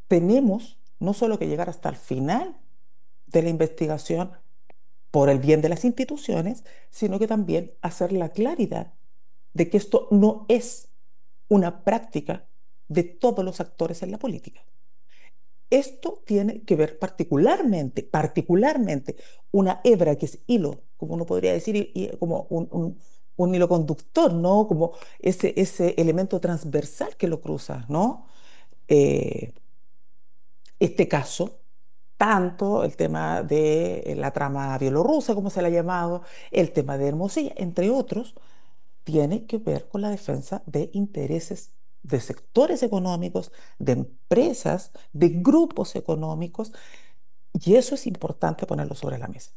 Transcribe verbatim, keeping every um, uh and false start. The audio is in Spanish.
tenemos no solo que llegar hasta el final de la investigación por el bien de las instituciones, sino que también hacer la claridad de que esto no es una práctica de todos los actores en la política. Esto tiene que ver particularmente, particularmente, una hebra que es hilo, como uno podría decir, y, y como un, un- un hilo conductor, ¿no? Como ese, ese elemento transversal que lo cruza, ¿no? Eh, este caso, tanto el tema de eh, la trama bielorrusa, como se le ha llamado, el tema de Hermosilla, entre otros, tiene que ver con la defensa de intereses de sectores económicos, de empresas, de grupos económicos, y eso es importante ponerlo sobre la mesa.